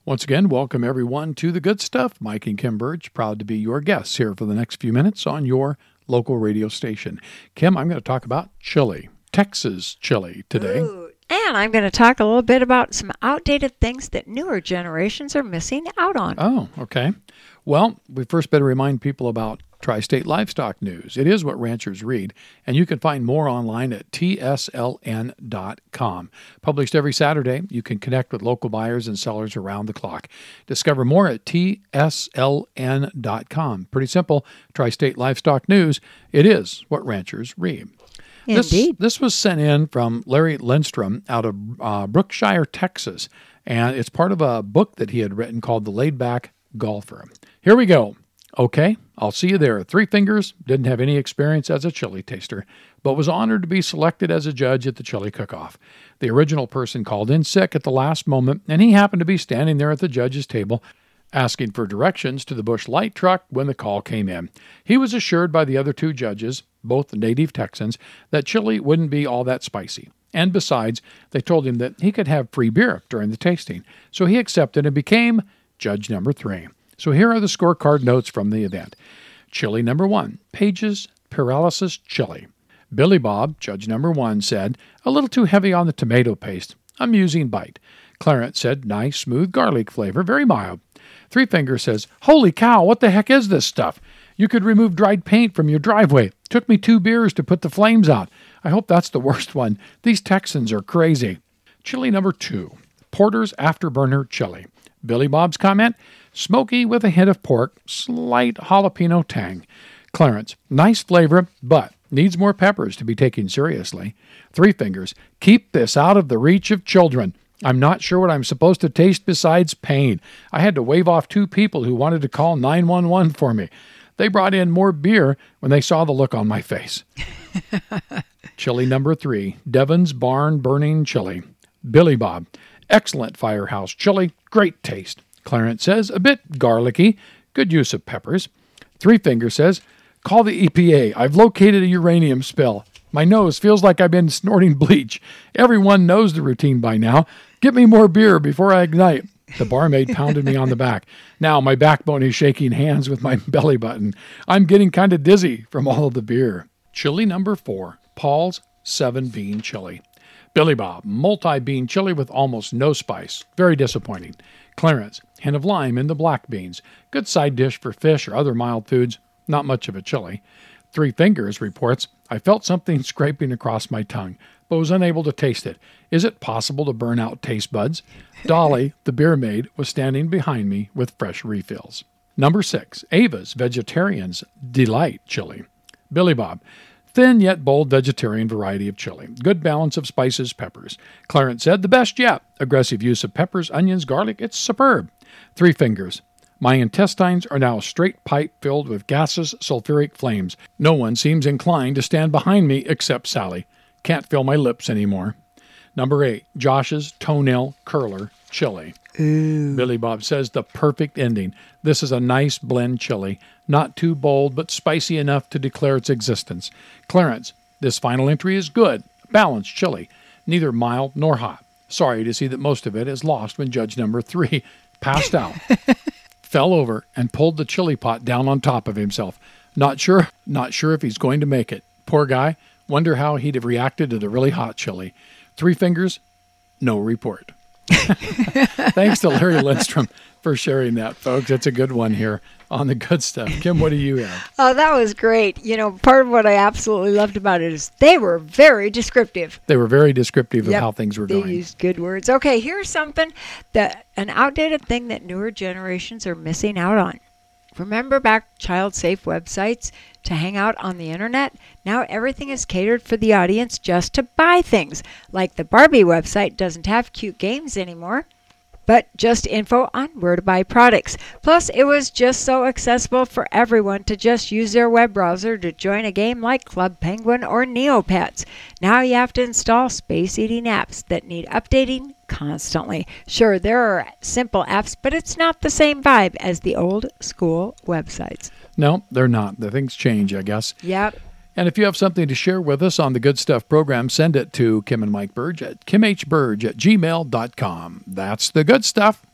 Once again, welcome everyone to The Good Stuff. Mike and Kim Burge, proud to be your guests here for the next few minutes on your local radio station. Kim, I'm going to talk about chili, Texas chili today. Ooh. And I'm going to talk a little bit about some outdated things that newer generations are missing out on. Oh, okay. Well, we first better remind people about Tri-State Livestock News. It is what ranchers read, and you can find more online at tsln.com. Published every Saturday, you can connect with local buyers and sellers around the clock. Discover more at tsln.com. Pretty simple. Tri-State Livestock News. It is what ranchers read. Indeed. This was sent in from Larry Lindstrom out of Brookshire, Texas, and it's part of a book that he had written called The Laid Back Golfer. Here we go. Okay, I'll see you there. Three Fingers didn't have any experience as a chili taster, but was honored to be selected as a judge at the chili cook-off. The original person called in sick at the last moment, and he happened to be standing there at the judge's table asking for directions to the Busch Light truck when the call came in. He was assured by the other two judges, both native Texans, that chili wouldn't be all that spicy. And besides, they told him that he could have free beer during the tasting. So he accepted and became judge number 3. So here are the scorecard notes from the event. Chili number 1, Page's Paralysis Chili. Billy Bob, judge number 1, said, a little too heavy on the tomato paste. Amusing bite. Clarence said, nice, smooth garlic flavor, very mild. Three Finger says, holy cow, what the heck is this stuff? You could remove dried paint from your driveway. Took me 2 beers to put the flames out. I hope that's the worst one. These Texans are crazy. Chili number 2, Porter's Afterburner Chili. Billy Bob's comment, smoky with a hint of pork, slight jalapeno tang. Clarence, nice flavor, but needs more peppers to be taken seriously. Three Fingers, keep this out of the reach of children. I'm not sure what I'm supposed to taste besides pain. I had to wave off 2 people who wanted to call 911 for me. They brought in more beer when they saw the look on my face. Chili number 3, Devon's Barn Burning Chili. Billy Bob, excellent firehouse chili, great taste. Clarence says, a bit garlicky, good use of peppers. Three Finger says, call the EPA. I've located a uranium spill. My nose feels like I've been snorting bleach. Everyone knows the routine by now. Get me more beer before I ignite. The barmaid pounded me on the back. Now my backbone is shaking hands with my belly button. I'm getting kind of dizzy from all of the beer. Chili number 4, Paul's 7-bean chili. Billy Bob, multi-bean chili with almost no spice. Very disappointing. Clarence, hint of lime in the black beans. Good side dish for fish or other mild foods. Not much of a chili. Three Fingers reports, I felt something scraping across my tongue, but was unable to taste it. Is it possible to burn out taste buds? Dolly, the beer maid, was standing behind me with fresh refills. Number 6, Ava's Vegetarian's Delight Chili. Billy Bob, thin yet bold vegetarian variety of chili. Good balance of spices, peppers. Clarence said, the best yet. Aggressive use of peppers, onions, garlic, it's superb. Three Fingers, my intestines are now a straight pipe filled with gaseous sulfuric flames. No one seems inclined to stand behind me except Sally. Can't feel my lips anymore. Number 8, Josh's Toenail Curler Chili. Ooh. Billy Bob says the perfect ending. This is a nice blend chili. Not too bold, but spicy enough to declare its existence. Clarence, this final entry is good. Balanced chili. Neither mild nor hot. Sorry to see that most of it is lost when judge number 3 passed out. Fell over and pulled the chili pot down on top of himself. Not sure if he's going to make it. Poor guy. Wonder how he'd have reacted to the really hot chili. Three Fingers, no report. Thanks to Larry Lindstrom for sharing that, folks. It's a good one here on The Good Stuff. Kim, what do you have? Oh, that was great. You know, part of what I absolutely loved about it is they were very descriptive. They were very descriptive of how things were going. They used good words. Okay, here's something an outdated thing that newer generations are missing out on. Remember back child-safe websites to hang out on the internet? Now everything is catered for the audience just to buy things. Like the Barbie website doesn't have cute games anymore, but just info on where to buy products. Plus, it was just so accessible for everyone to just use their web browser to join a game like Club Penguin or Neopets. Now you have to install space-eating apps that need updating constantly. Sure, there are simple apps, but it's not the same vibe as the old school websites. No, they're not. The things change, I guess. Yep. And if you have something to share with us on the Good Stuff program, send it to Kim and Mike Burge at kimhburge@gmail.com. That's the good stuff.